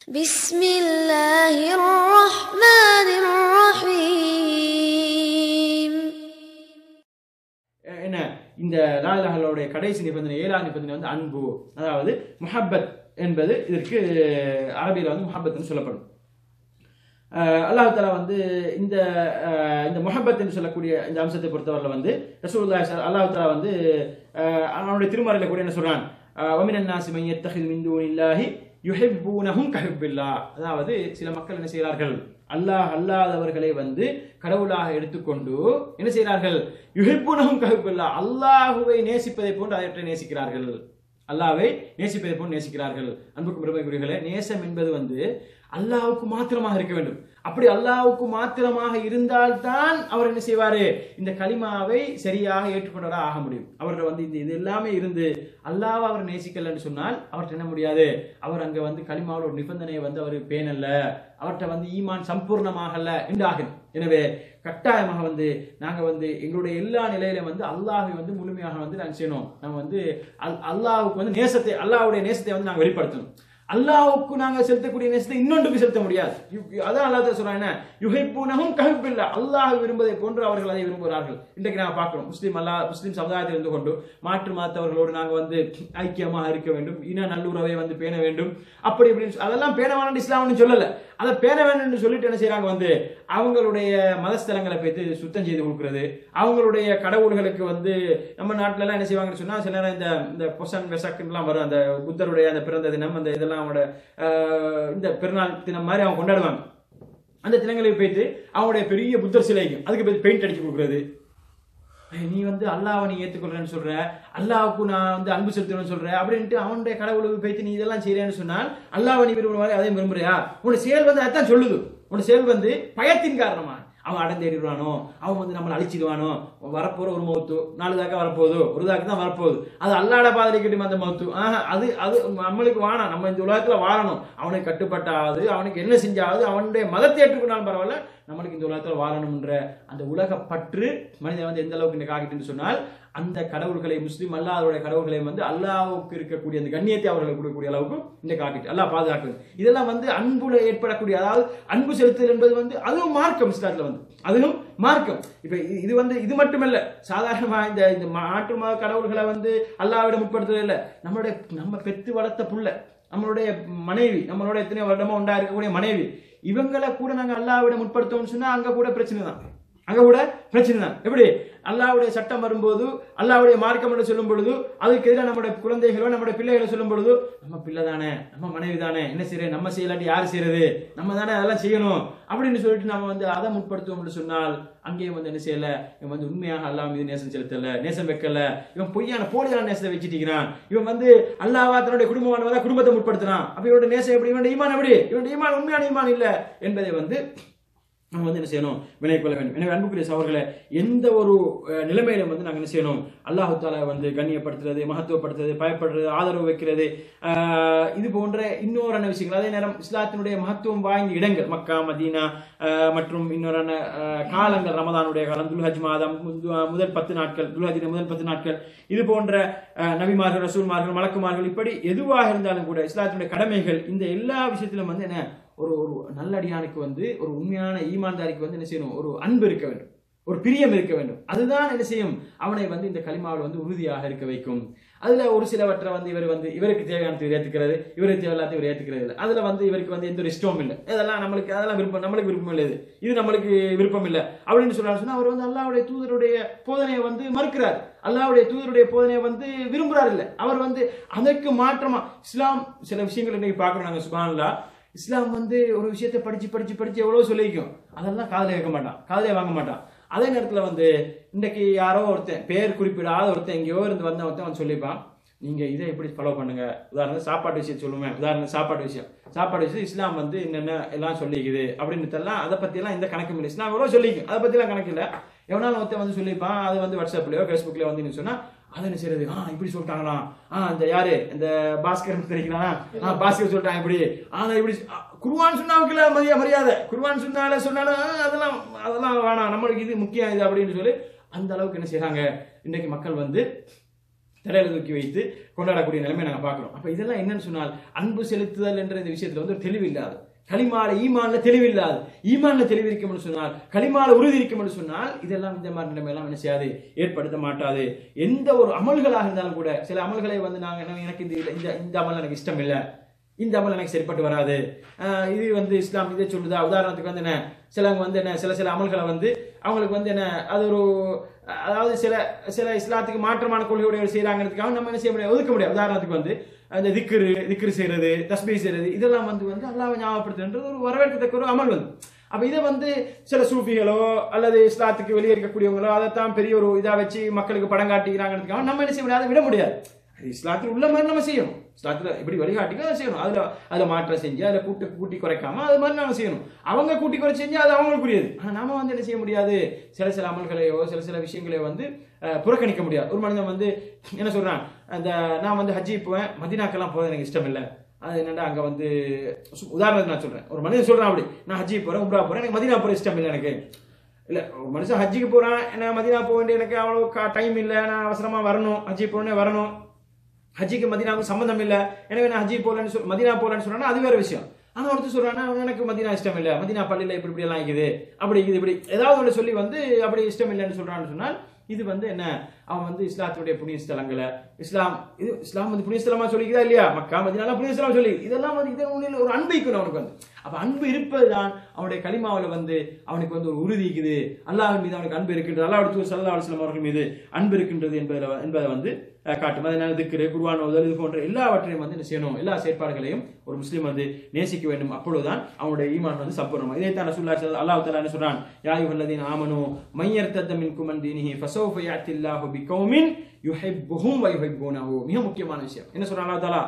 بسم الله الرحمن الرحيم. என்ன இந்த லா இலாஹ இல்லல்லாஹ்வுடைய கடைசி நிபந்தனை 7வது நிபந்தனை வந்து அன்பு, அதாவது முஹப்பத் என்பது இதற்கு அரபியில் வந்து முஹப்பத்னு சொல்லப்படும். அல்லாஹ் தஆலா வந்து இந்த இந்த முஹப்பத் என்று சொல்லக்கூடிய இந்த அம்சத்தை பொறுத்தவரையில் வந்து ரசூலுல்லாஹி அல்லாஹ் தஆலா வந்து அவனுடைய திருமறையில கூட என்ன சொல்றான், வமினன் நாஸி மன் யத்தஹிது மின் தூனில்லாஹி யுஹிப்பூனஹும் கஹுப்பில்லாஹ், அதாவது சில மக்கள் என்ன செய்கிறார்கள், அல்லாஹ் அல்லாதவர்களை வந்து கடவுளாக எடுத்துக்கொண்டு என்ன செய்கிறார்கள், யுஹிப்பூனஹும் கஹுப்பில்லாஹ், அல்லாஹ்வை நேசிப்பதை போன்று அவற்றை நேசிக்கிறார்கள், அல்லாஹ்வை நேசிப்பதை போன்று நேசிக்கிறார்கள். அன்புக்கும் பெருமைக்குரியவர்களே, நேசம் என்பது வந்து அல்லாஹ்வுக்கு மாத்திரமாக இருக்க வேண்டும். அப்படி அல்லாஹ்வுக்கு மாத்திரமாக இருந்தால்தான் அவர் என்ன செய்வாரு, இந்த கலிமாவை சரியாக ஏற்றுக்கொண்டவராக ஆக முடியும். அவர்கிட்ட வந்து இது எல்லாமே இருந்து அல்லாஹ் அவர் நேசிக்கலன்னு சொன்னால் அவர்கிட்ட என்ன முடியாது, அவர் அங்க வந்து கலிமாவோட ஒரு நிபந்தனையை வந்து அவர் பேணல்ல, அவர்கிட்ட வந்து ஈமான் சம்பூர்ணமாகல என்றாகும். எனவே கட்டாயமாக வந்து நாங்க வந்து எங்களுடைய எல்லா நிலையிலும் வந்து அல்லாஹ்வை வந்து முழுமையாக வந்து நாங்க செய்யணும். நம்ம வந்து அல்லாஹ்வுக்கு வந்து நேசத்தை, அல்லாஹ்வுடைய நேசத்தை வந்து நாங்க வெளிப்படுத்தணும். அல்லாஹ்வுக்கு நாங்க செலுத்தக்கூடிய நேசத்தை இன்னொன்றுக்கு செலுத்த முடியாது. அதான் அல்லாஹ் சொல்றாங்க, யுஹிப்பூனஹும் கஹுப்பில்லாஹ், அல்லாஹ் விரும்புவதை போன்று அவர்கள் அதை விரும்புகிறார்கள். இன்றைக்கு நாங்க பார்க்கிறோம், முஸ்லிம் சமுதாயத்தில் இருந்து கொண்டு மாற்று மதத்தவர்களோடு நாங்க வந்து ஐக்கியமாக இருக்க வேண்டும், இன நல்லுறவை வந்து பேண வேண்டும், அப்படி இப்படின்னு அதெல்லாம் பேண வேணும் இஸ்லாம்னு சொல்லல. அதை பேண வேண்டும் சொல்லிட்டு என்ன செய்யறாங்க வந்து அவங்களுடைய மதஸ்தலங்களை போய்த்து சுத்தம் செய்து கொடுக்கிறது, அவங்களுடைய கடவுள்களுக்கு வந்து நம்ம நாட்டில எல்லாம் என்ன செய்வாங்கன்னு சொன்னா சில நேரம் இந்த பொசன் வெசக்குலாம் வரும், அந்த புத்தருடைய அந்த பிறந்த தினம், அந்த இதெல்லாம் அவங்களோட இந்த பெருநாள் தினம் மாதிரி அவங்க கொண்டாடுவாங்க. அந்த தினங்களுக்கு போய்த்து அவங்களுடைய பெரிய புத்தர் சிலைக்கு அதுக்கு போய் பெயிண்ட் அடிச்சு கொடுக்குறது. நீ வந்து அல்லாஹ்வை நீ ஏற்றுக்கொள்றேன்னு சொல்ற, அல்லாஹ்வுக்கு நான் வந்து அன்பு செலுத்தணும்னு சொல்ற அப்படின்ட்டு அவனுடைய கடவுளுக்கு போய்த்து நீ இதெல்லாம் செய்யறேன்னு சொன்னால் அல்லாஹ்வை நீ விரும்புற மாதிரி அதையும் விரும்புறியா? உன்னோட செயல் வந்து அதான் சொல்லுது. உன்னோட செயல் வந்து பயத்தின் காரணமா அவன் அடந்தேறிடுவானோ, அவன் வந்து நம்மளை அழிச்சிடுவானோ, வரப்போற ஒரு மௌத்து 4 தாக்கா வரப்போகுது, ஒரு தாக்கு தான் வரப்போகுது, அது அல்லாட பாதிக்கட்டும் அந்த மௌத்து. அது அது நம்மளுக்கு வானம், நம்ம இந்த உலகத்துல வாழணும், அவனுக்கு கட்டுப்பட்டாவது அவனுக்கு என்ன செஞ்சாவது அவனுடைய மதத்தை ஏற்றுக்கொண்டாலும் பரவாயில்ல, நம்மளுக்கு இந்த உலகத்துல வாழணும்ன்ற அந்த உலக பற்று மனிதன் வந்து எந்த அளவுக்கு இன்னைக்கு ஆகிட்டுன்னு சொன்னால் அந்த கடவுள்களை, முஸ்லீம் அல்லாஹ்வுடைய கடவுள்களை வந்து அல்லாஹ்வுக்கு இருக்கக்கூடிய அந்த கண்ணியத்தை அவர்களுக்கு கொடுக்கக்கூடிய அளவுக்கு இன்னைக்கு ஆகிட்டு அல்லாஹ் பாதுகாக்குது. இதெல்லாம் வந்து அன்புல ஏற்படக்கூடிய, அதாவது அன்பு செலுத்தல் என்பது வந்து அதுவும் மார்க்கம், இஸ்லாத்துல வந்து அதுவும் மார்க்கம். இப்ப இது வந்து இது மட்டுமல்ல, சாதாரணமா இந்த மாற்று மத கடவுள்களை வந்து அல்லாஹ்விடம் முற்படுத்துறது இல்லை, நம்ம பெற்று வளர்த்த புள்ள, நம்மளுடைய மனைவி, நம்மளோட எத்தனை வருடமா உண்டா இருக்கக்கூடிய மனைவி, இவங்களை கூட நாங்க அல்லாஹ்விடம் முற்படுத்தோம்னு சொன்னா அங்க கூட பிரச்சனை தான், அங்க கூட பிரச்சனை தான். எப்படி அல்லாஹ்வுடைய சட்டம் வரும்போது, அல்லாஹ்வுடைய மார்க்கம் என்று சொல்லும் பொழுது, அதுக்கு எதிராக நம்முடைய குழந்தைகளோ நம்முடைய பிள்ளைகளை சொல்லும் பொழுது, நம்ம பிள்ளை தானே, நம்ம மனைவி தானே, என்ன செய்யறது, நம்ம செய்யலாட்டி யாரு செய்யறது, நம்ம தானே அதெல்லாம் செய்யணும் அப்படின்னு சொல்லிட்டு நம்ம வந்து அதை முற்படுத்துவோம் என்று சொன்னால் அங்கேயும் வந்து என்ன செய்யல, இவன் வந்து உண்மையாக அல்லாஹ் மீது நேசம் செலுத்தல, நேசம் வைக்கல, இவன் பொய்யான போலியான நேசத்தை வச்சுட்டிருக்கிறான், இவன் வந்து அல்லாஹ்வா தன்னுடைய குடும்பமானவதான் குடும்பத்தை முற்படுத்துறான், அப்ப இவனோட நேசம் எப்படி, இவனுடைய ஈமான் எப்படி, இவனுடைய ஈமான் உண்மையான ஈமான் இல்ல என்பதை வந்து நம்ம வந்து என்ன செய்யணும், வினை கொள்ள வேண்டும். எனவே அன்புக்குரிய சகோதரர்களே, எந்த ஒரு நிலைமையிலும் வந்து நாங்கள் என்ன செய்யணும், அல்லாஹ் தஆலா வந்து கண்ணியப்படுத்துறது, மகத்துவப்படுத்துறது, பயப்படுறது, ஆதரவு வைக்கிறது, இது போன்ற இன்னொரு விஷயங்கள். அதே நேரம் இஸ்லாத்தினுடைய மகத்துவம் வாய்ந்த இடங்கள் மக்கா, மதீனா மற்றும் இன்னொரு காலங்கள், ரமதானுடைய காலம், துல்ஹஜ் மாதம் முதல் 10 நாட்கள், துல்ஹஜின் முதல் 10 நாட்கள், இது போன்ற நபிமார்கள், ரசூல்மார்கள், மலக்குமார்கள், இப்படி எதுவாக இருந்தாலும் கூட இஸ்லாத்தினுடைய கடமைகள், இந்த எல்லா விஷயத்திலும் வந்து என்ன, ஒரு நல்லடியானுக்கு வந்து ஒரு உண்மையான ஈமான்தாரிக்கு வந்து என்ன செய்யணும், ஒரு அன்பு இருக்க வேண்டும், ஒரு பிரியம் இருக்க வேண்டும். அதுதான் என்ன செய்யும், அவனை வந்து இந்த கலிமாவில் வந்து உறுதியாக இருக்க வைக்கும். அதுல ஒரு சிலவற்றை வந்து இவருக்கு தேவையானது இவர் ஏற்றுக்கிறது, இவருக்கு தேவையில்லாத இவர் ஏற்றுக்கிறது இல்லை. அதுல வந்து இவருக்கு வந்து எந்த ஒரு இஷ்டமும் இல்லை, அதெல்லாம் நம்மளுக்கு விருப்பம் இல்லை, இது நம்மளுக்கு விருப்பம் இல்லை அப்படின்னு சொன்னா அவர் வந்து அல்லாஹ்வுடைய தூதருடைய போதனையை வந்து மறுக்கிறார், அல்லாஹ்வுடைய தூதருடைய போதனையை வந்து விரும்புறார் இல்லை. அவர் வந்து அதற்கு மாற்றமா இஸ்லாம் சில விஷயங்கள் இன்னைக்கு பார்க்கணும் நாங்க. சுப்ஹானல்லாஹ், இஸ்லாம் வந்து ஒரு விஷயத்தை படிச்சு எவ்வளவு சொல்லிக்கும், அதெல்லாம் காதலே வைக்க மாட்டான், காதலே வாங்க மாட்டான். அதே நேரத்தில் வந்து இன்றைக்கு யாரோ ஒருத்தன், பேர் குறிப்பிடாத ஒருத்தன், எங்கேயோ இருந்து வந்த ஒருத்தன் வந்து சொல்லிப்பான், நீங்க இதை எப்படி ஃபாலோ பண்ணுங்க. உதாரணம் சாப்பாட்டு விஷயம் சொல்லுவேன், உதாரணம் சாப்பாடு விஷயம் இஸ்லாம் வந்து என்னென்ன எல்லாம் சொல்லிக்குது அப்படின்னு அதை பத்தி எல்லாம் இந்த கணக்கும் இல்லை. இஸ்லாம் எவ்வளோ சொல்லிக்கும், அதை பத்தி எல்லாம் கணக்கு இல்லை. எவனாலும் ஒருத்தன் வந்து சொல்லிப்பான், அது வந்து வாட்ஸ்அப்லயோ ஃபேஸ்புக்லயோ வந்து சொன்னா அதை என்ன செய்யறது, இப்படி சொல்லிட்டாங்களாம், இந்த யாரு இந்த பாஸ்கர் தெரிவிக்கலாம், பாஸ்கர் சொல்லிட்டாங்க இப்படி, இப்படி குர்ஆன் சொன்னாவுக்குல மரியாதை, குர்ஆன் சொன்னாலும் அதெல்லாம் வேணாம், நம்மளுக்கு இது முக்கியம் இது அப்படின்னு சொல்லி அந்த அளவுக்கு என்ன செய்யறாங்க இன்னைக்கு மக்கள் வந்து தலையில தூக்கி வைத்து கொண்டாடக்கூடிய நிலைமை நாங்கள் பார்க்கிறோம். அப்ப இதெல்லாம் என்னன்னு சொன்னால் அன்பு செலுத்துதல் என்ற இந்த விஷயத்துல வந்து ஒரு தெளிவில்லாது, களிமால ஈமான்ல தெளிவில்லாது, ஈமான்ல தெளிவிருக்கும் சொன்னால், களிமால உறுதி இருக்கும் சொன்னால், இதெல்லாம் இந்த மாதிரி நிலைமை எல்லாம் என்ன செய்யாது, ஏற்படுத்த மாட்டாது. எந்த ஒரு அமல்களாக இருந்தாலும் கூட சில அமல்களை வந்து எனக்கு இந்த அமல் எனக்கு இஷ்டம் இல்லை, இந்த அமல் எனக்கு சரிப்பட்டு வராது, இது வந்து இஸ்லாம் இதை சொல்லுதா. உதாரணத்துக்கு வந்து என்ன, சிலவங்க வந்து என்ன சில அமல்களை வந்து அவங்களுக்கு வந்து என்ன அது ஒரு அதாவது சில இஸ்லாத்துக்கு மாற்றமான கொள்கையோட செய்யறாங்கிறதுக்காக நம்ம என்ன செய்ய முடியாது, ஒதுக்க முடியாது. உதாரணத்துக்கு வந்து அந்த திக்ரு செய்யறது, தஸ்பீ செய்யறது, இதெல்லாம் வந்து அல்லாஹ்வை ஞாபகப்படுத்துறது ஒரு வரவேற்கத்தக்க ஒரு அமல் வந்து. அப்ப இதை வந்து சில சூஃபிகளோ அல்லது இஸ்லாத்துக்கு வெளியே இருக்கக்கூடியவங்களோ அதைத்தான் பெரிய ஒரு இதா வச்சு மக்களுக்கு படம் காட்டிக்கிறாங்கிறதுக்காக நம்ம என்ன செய்ய முடியாது, விட முடியாது. இஸ்லாத்தில் உள்ள மாதிரி நம்ம செய்யணும், இஸ்லாத்துல இப்படி வழிகாட்டிக்க அதை செய்யணும். அதுல மாற்றம் செஞ்சு அதுல கூட்டி குறைக்காம அது மாதிரி நம்ம செய்யணும். அவங்க கூட்டி குறைச்சி செஞ்சு அது அவங்களுக்குரியது. ஆனா நாம வந்து என்ன செய்ய முடியாது, சில அமல்களையோ சில விஷயங்களையோ வந்து புறக்கணிக்க முடியாது. ஒரு மனிதன் வந்து என்ன சொல்றான், நான் வந்து ஹஜ்ஜி போவேன், மதீனாக்கெல்லாம் போறது எனக்கு இஷ்டம் இல்லை. அது என்னடா அங்க வந்து உதாரணத்துக்கு நான் சொல்றேன், ஒரு மனிதன் சொல்றான் அப்படி, நான் ஹஜ்ஜி போறேன், உம்ரா போறேன், எனக்கு மதீனா போற இஷ்டம் இல்லை. எனக்கு இல்ல, ஒரு மனுஷன் ஹஜ்ஜிக்கு போறான், என்ன மதீனா போக வேண்டிய எனக்கு அவ்வளவு டைம் இல்லை, நான் அவசரமா வரணும், ஹஜ்ஜி போறேன்னே வரணும், ஹஜ்ஜிக்கு மதீனாவுக்கு சம்பந்தம் இல்லை, எனவே நான் ஹஜ்ஜி போலன்னு மதீனா போலன்னு சொன்னா அது வேற விஷயம். ஆனா ஒருத்தர் சொல்றான்னா எனக்கு மதீனா இஷ்டம் இல்லை, மதீனா பள்ளியில இப்படி எல்லாம் இருக்குது, அப்படி இருக்குது, இப்படி ஏதாவது ஒன்று சொல்லி வந்து அப்படி இஷ்டம் இல்லைன்னு சொல்றான்னு சொன்னால் இது வந்து என்ன, அவன் வந்து இஸ்லாத்துடைய புனித ஸ்தலங்களை இஸ்லாம் வந்து புனித ஸ்தலமா சொல்லிக்குதா இல்லையா, மக்கா மதீனா புனித ஸ்தலமா சொல்லி, இதெல்லாம் வந்து இதன் ஒரு அன்பு இருக்கணும் அவனுக்கு வந்து. அப்ப அன்பு இருப்பதுதான் அவனுடைய கலிமாவில் வந்து அவனுக்கு வந்து ஒரு உறுதி இருக்குது, அல்லாஹ்வின் மீது அவனுக்கு அன்பு இருக்கின்றது, அல்லாஹ்வுடைய தூதர் ஸல்லல்லாஹு அலைஹி வஸல்லம் அவர்கள் மீது அன்பு இருக்கின்றது என்பதை வந்து காட்டும். அதனால திக்ரு, குர்ஆன் ஓதுதல், இது போன்ற எல்லாவற்றையும் வந்து என்ன செய்யணும், எல்லா செயற்பாடுகளையும் ஒரு முஸ்லீம் வந்து நேசிக்க வேண்டும். அப்பொழுதுதான் அவனுடைய ஈமான் வந்து சம்பூர்ணம். இதைத்தான் ரசூலுல்லாஹி அல்லாஹ் தஆலா என்ன சொல்றான், யா அய்யுஹல்லதீன ஆமனூ மய்யர்தத்த மின்கும் அன் தீனிஹி ஃபஸௌஃப யஅத்தில்லாஹு பிகௌமின் யுஹிப்புஹும் வ யுஹிப்பூனஹு. மிக முக்கியமான விஷயம் என்ன சொல்றான் அல்லாஹ் தஆலா,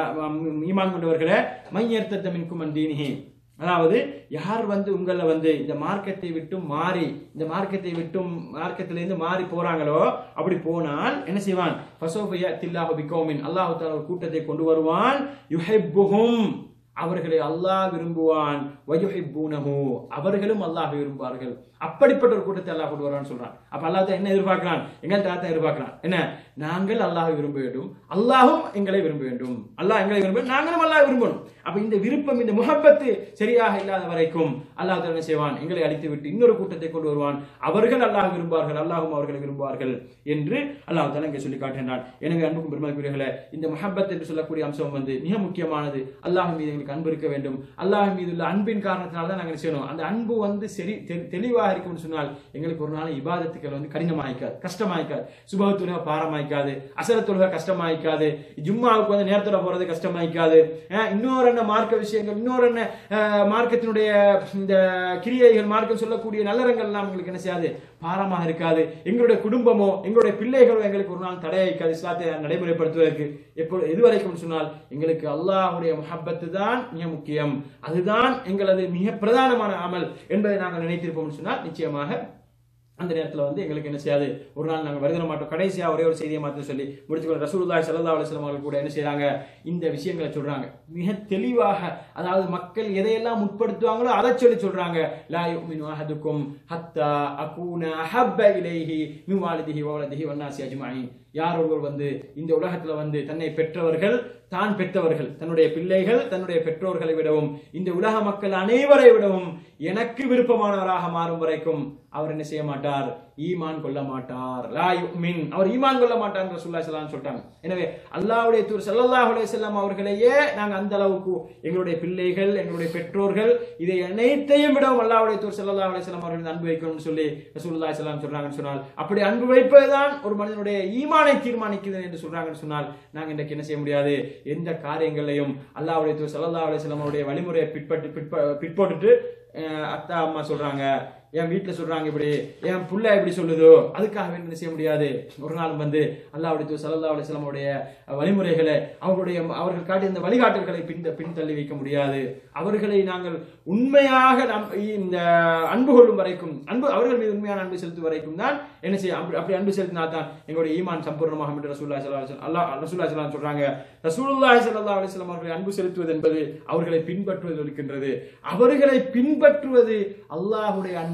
ஈமான் கொண்டவர்களே, மய்யர்தத்த மின்கும் அன் தீனிஹி, அதாவது யார் வந்து உங்களை வந்து இந்த மார்க்கத்தை விட்டு மாறி இந்த மார்க்கத்திலிருந்து மாறி போறாங்களோ, அப்படி போனால் என்ன செய்வான், ஃபஸௌஃப யஅத்தில்லாஹு பிகௌமின், அல்லாஹ் தஆலா ஒரு கூட்டத்தை கொண்டு வருவான், யுஹிப்புஹும், அவர்களை அல்லாஹ் விரும்புவான், வயுஹிப்பூனஹு, அவர்களும் அல்லாஹ் விரும்புவார்கள். அப்படிப்பட்ட ஒரு கூட்டத்தை அல்லாஹ் கொண்டு வருவான்னு சொல்றான். அப்ப அல்லாஹ் தான் என்ன எதிர்பார்க்கிறான், எங்கள்கிட்ட தான் எதிர்பார்க்கிறான் என்ன, நாங்கள் அல்லாஹ் விரும்ப வேண்டும், அல்லாஹும் எங்களை விரும்ப வேண்டும், அல்லாஹ் எங்களை விரும்ப, நாங்களும் அல்லாஹ் விரும்பணும். அப்ப இந்த விருப்பம், இந்த முஹப்பத்து சரியாக இல்லாத வரைக்கும் அல்லாஹ் என்ன செய்வான், எங்களை அழித்து விட்டு இன்னொரு கூட்டத்தை கொண்டு வருவான், அவர்கள் அல்லாஹ் விரும்புவார்கள், அல்லாஹும் அவர்களை விரும்புவார்கள் என்று அல்லாஹ் தஆலா இங்கே சொல்லி காட்டுகின்றான். எனவே அன்புக்கும் பெருமதிக்குரியவர்களே, இந்த முஹப்பத் என்று சொல்லக்கூடிய அம்சம் வந்து மிக முக்கியமானது. அல்லாஹ் மீது எங்களுக்கு அன்பு இருக்க வேண்டும். அல்லாஹ் மீது உள்ள அன்பின் காரணத்தினால தான் நாங்கள் செய்யணும். அந்த அன்பு வந்து சரி தெளிவாக இருக்கும்னு சொன்னால் எங்களுக்கு ஒரு நாள் இபாதத்துக்கள் வந்து கடினமாய்க்காது, கஷ்டமாய்க்காது, சுபஹத்துல்ல பாரமாய்க்காது, அசரத்துல்ல கஷ்டமாய்க்காது, ஜும்மாவுக்கு வந்து நேரத்தோட போறது கஷ்டமாய்க்காது, இன்னொரு மார்க்க விஷயங்கள், இன்னொரு மார்க்கத்தினுடைய இந்த கிரியைகள், மார்க்கம் சொல்லக்கூடிய நல்லறங்கள் எல்லாம் எங்களுக்கு என்ன செய்யாது, பாரமாக இருக்காது. எங்களுடைய குடும்பமோ எங்களுடைய பிள்ளைகளோ எங்களுக்கு ஒரு நாள் தடையாய்க்காது இஸ்லாத்தை நடைமுறைப்படுத்துவதற்கு. எப்பொழுது எதுவரைக்கும் சொன்னால் எங்களுக்கு அல்லாஹ்வுடைய முஹப்பத்து தான் மிக முக்கியம், அதுதான் எங்களது மிக பிரதானமான அமல் என்பதை நாங்கள் நினைத்திருப்போம் சொன்னால் நிச்சயமாக அந்த நேரத்தில் வந்து எங்களுக்கு என்ன செய்யாது, ஒரு நாள் நாங்கள் வருகிற மாட்டோம். கடைசியாக ஒரே ஒரு செய்தியை மாத்திரம் சொல்லி முடிச்சுக்கொள்ள, ரசூலுல்லாஹி ஸல்லல்லாஹு அலைஹி வஸல்லம் அவர்கள் கூட என்ன செய்றாங்க, இந்த விஷயங்களை சொல்றாங்க மிக தெளிவாக. அதாவது மக்கள் எதையெல்லாம் முற்படுத்துவாங்களோ அதை சொல்றாங்க. லா யுமினு அஹதுக்கும் ஹத்தா அகூன அஹப்ப இலைஹி மின் வாலிதிஹி வ வலதிஹி வன்னாஸி அஜ்மஈன். யார் ஒருவர் வந்து இந்த உலகத்துல வந்து தன்னை பெற்றவர்கள், தான் பெற்றவர்கள், தன்னுடைய பிள்ளைகள், தன்னுடைய பெற்றோர்களை விடவும் இந்த உலக மக்கள் அனைவரை விடவும் எனக்கு விருப்பமானவராக மாறும் வரைக்கும் அவர் என்ன செய்ய மாட்டார், ஈமான் கொள்ள மாட்டார். லா யுமின், அவர் ஈமான் கொள்ள மாட்டார் என்று ரசூலுல்லாஹி ஸல்லல்லாஹு அலைஹி வஸல்லம் சொல்றாங்க. எனவே அல்லாஹ்வுடைய தூதர் ஸல்லல்லாஹு அலைஹி வஸல்லம் அவர்களையே நாங்க அந்த அளவுக்கு எங்களுடைய பிள்ளைகள், எங்களுடைய பெற்றோர்கள், இதை அனைத்தையும் விடவும் அல்லாஹ்வுடைய தூதர் ஸல்லல்லாஹு அலைஹி வஸல்லம் அவர்கள் அன்பு வைக்கணும்னு சொல்லி ரசூலுல்லாஹி ஸல்லல்லாஹு அலைஹி வஸல்லம் சொல்றாங்கன்னு சொன்னால், அப்படி அன்பு வைப்பதுதான் ஒரு மனிதனுடைய ஈமானை தீர்மானிக்குது என்று சொல்றாங்கன்னு சொன்னால், நாங்க இன்றைக்கு என்ன செய்ய முடியாது, எந்த காரியங்களையும் அல்லாஹ்வுடைய தூதர் ஸல்லல்லாஹு அலைஹி வஸல்லம் அவருடைய வழிமுறையை பிற்போட்டுட்டு அத்தா அம்மா சொல்றாங்க, என் வீட்டுல சொல்றாங்க இப்படி, என் புள்ள இப்படி சொல்லுதோ அதுக்காக என்ன செய்ய முடியாது. ஒரு நாள் வந்து அல்லாஹ்வுடைய தூதர் ஸல்லல்லாஹு அலைஹி வஸல்லம் உடைய வழிமுறைகளை, அவர்கள் காட்டிய இந்த வழிகாட்டல்களை பின்தள்ளி வைக்க முடியாது. அவர்களை நாங்கள் உண்மையாக இந்த அன்பு கொள்ளும் வரைக்கும், அவர்கள் மீது உண்மையான அன்பு செலுத்தும் வரைக்கும் தான் என்ன செய்ய, அப்படி அன்பு செலுத்தினா தான் எங்களுடைய ஈமான் சம்பூர்ணமாக என்று ரசூலுல்லாஹி ஸல்லல்லாஹு அலைஹி வஸல்லம் சொல்றாங்க. ரசூலுல்லாஹி ஸல்லல்லாஹு அலைஹி வஸல்லம் அவர்களை அன்பு செலுத்துவது என்பது அவர்களை பின்பற்றுவது இருக்கின்றது. அவர்களை பின்பற்றுவது அல்லாஹ்வுடைய அன்பு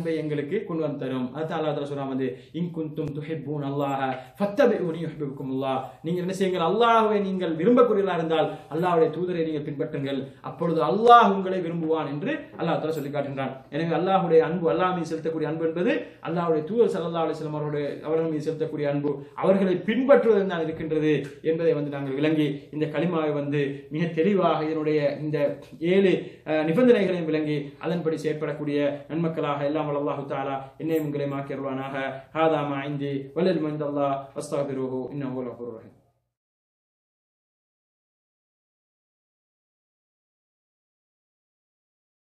அன்பை எங்களுக்கு கொண்டு வந்து தரும். அதான் அல்லாஹ் தஆலா சொல்றான் வந்து இன் குன்தும் துஹிப்பூன அல்லாஹ ஃபத்தபிஊனி யுஹிப்புக்குமுல்லாஹ். நீங்கள் என்ன செய்யுங்கள், அல்லாஹ்வை நீங்கள் விரும்பக்கூடியவர்களாக இருந்தால் அல்லாஹ்வுடைய தூதரை நீங்கள் பின்பற்றுங்கள், அப்பொழுது அல்லாஹ் உங்களை விரும்புவான் என்று அல்லாஹ் தஆலா சொல்லி காட்டுகின்றான். எனவே அல்லாஹ்வுடைய அன்பு, அல்லாஹ் மீது செலுத்தக்கூடிய அன்பு என்பது அல்லாஹ்வுடைய தூதர் ஸல்லல்லாஹு அலைஹி வஸல்லம் அவர்கள் மீது செலுத்தக்கூடிய அன்பு, அவர்களை பின்பற்றுவதில் தான் இருக்கின்றது என்பதை வந்து நாங்கள் விளங்கி இந்த கலிமாவை வந்து மிக தெளிவாக இதனுடைய இந்த 7 நிபந்தனைகளையும் விளங்கி அதன்படி செயற்படக்கூடிய நன்மக்களாக எல்லாம் அல்லாஹ் தஆலா என்னையும் உங்களையும் ஆக்கி அருள்வானாக. ஹாதா மா இந்தி வல் இல்மு இன்தல்லாஹ் வஸ்தக்ஃபிருஹு இன்னஹு ஹுவல் கஃபூருர் ரஹீம்.